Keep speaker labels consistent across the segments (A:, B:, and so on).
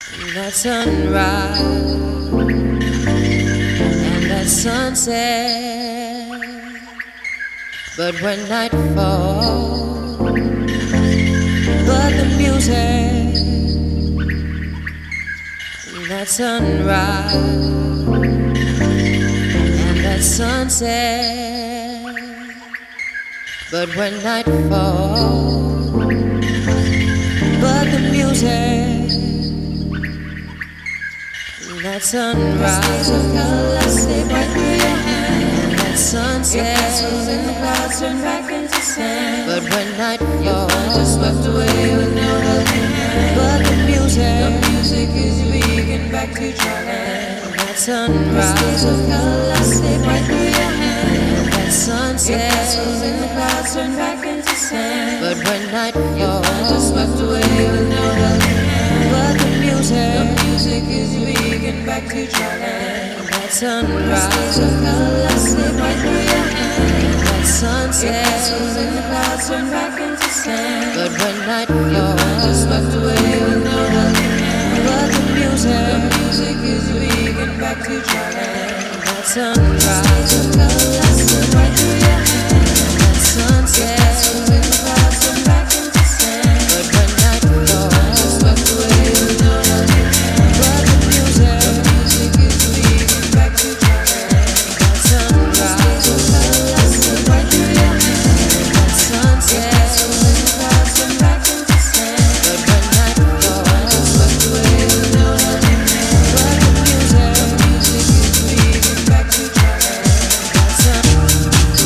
A: That sunrise and that sunset. But when night falls, but the music, that sunrise and that sunset. But when night falls, but the music, that sunrise of color stay right through your hand. That sunset, your castles in the clouds turn back into sand. But when night falls, just swept away with no helping hand. But the music is vegan back to dry land. That sunrise of color stay right through your hand. That sunset, your castles in the clouds turn back into sand. But when night falls, just swept away with no helping hand. But the music is vegan back to dry land. That sunrise of color slip right through your hand. That sunset, your castles in the clouds turn back into sand. But when night falls, just swept away with no helping hand. But the music is vegan back to dry land. That sunrise of color slip right through your hand. That sunset, your castles in the clouds turn back into sand. But when night falls, just swept away with no helping hand. But the music is vegan back to dry land. That sunrise of color slip right through your hand. That sunset, your castles in the clouds turn back into sand. But when night falls, just swept away with no helping hand. But the music is vegan back to dry land. That sunrise.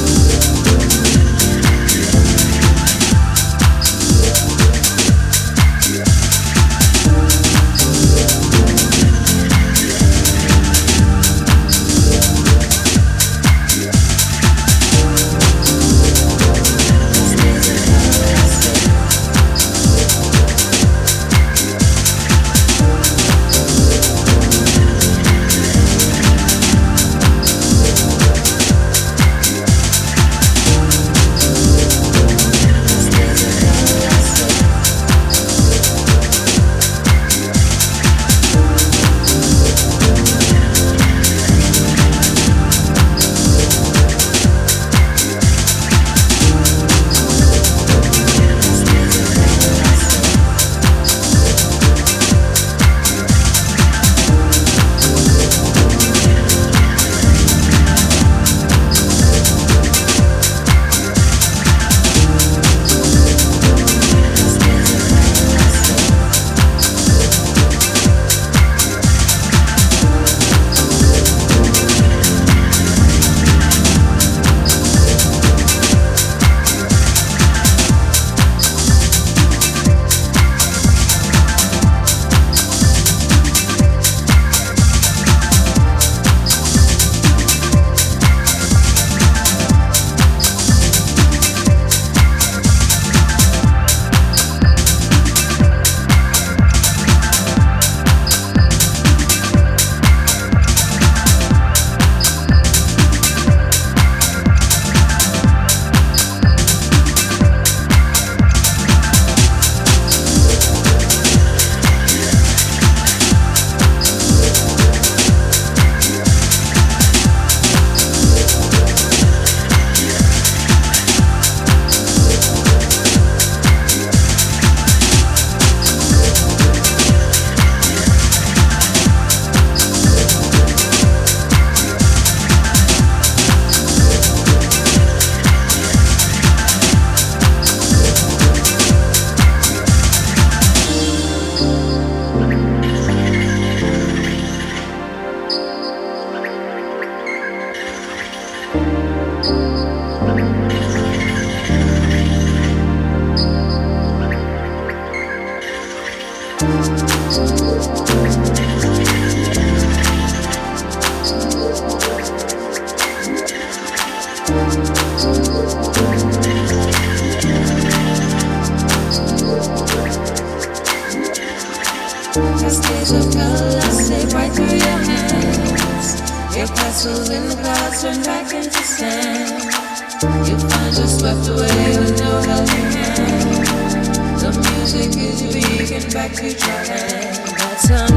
A: Cascades of color slip right through your hands. Your castles in the clouds turn back into sand. You find you're swept away with no helping hand. The music is vegan back to dry land.